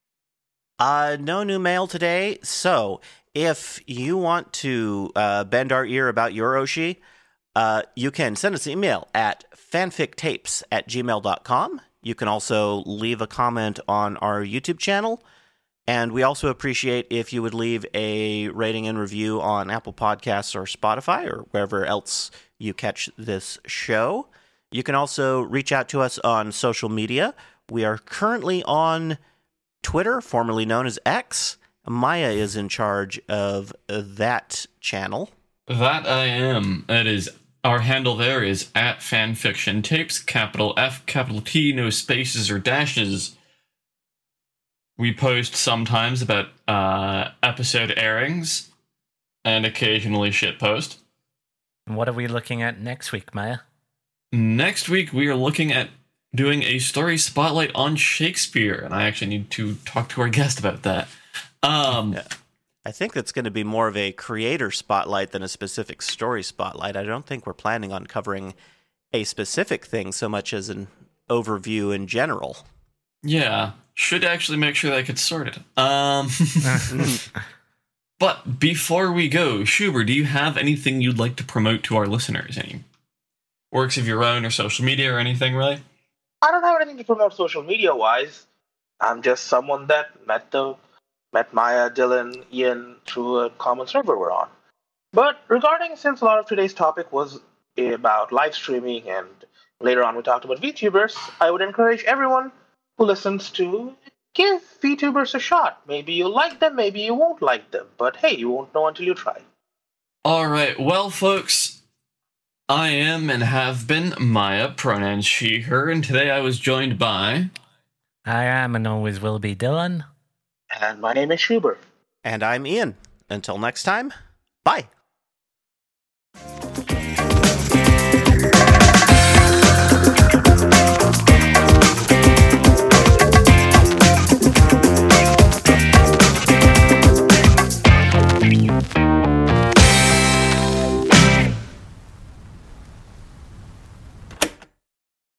No new mail today. So if you want to bend our ear about Yoroshi, you can send us an email at fanfictapes@gmail.com. You can also leave a comment on our YouTube channel. And we also appreciate if you would leave a rating and review on Apple Podcasts or Spotify or wherever else you catch this show. You can also reach out to us on social media. We are currently on Twitter, formerly known as X. Maya is in charge of that channel. That I am. It is Our handle there is at fanfiction tapes, capital F, capital T, no spaces or dashes. We post sometimes about episode airings and occasionally shitpost. What are we looking at next week, Maya? Next week, we are looking at doing a story spotlight on Shakespeare, and I actually need to talk to our guest about that. Yeah. I think that's going to be more of a creator spotlight than a specific story spotlight. I don't think we're planning on covering a specific thing so much as an overview in general. Yeah, should actually make sure that gets sorted. But before we go, Schubert, do you have anything you'd like to promote to our listeners? Any works of your own or social media or anything, really? I don't have anything to promote social media-wise. I'm just someone that met Maya, Dylan, Ian through a common server we're on. But regarding, since a lot of today's topic was about live streaming and later on we talked about VTubers, I would encourage everyone who listens to give VTubers a shot. Maybe you'll like them, maybe you won't like them, but hey, you won't know until you try. Alright, well, folks, I am and have been Maya, pronouns she, her, and today I was joined by... I am and always will be Dylan. And my name is Schubert. And I'm Ian. Until next time, bye.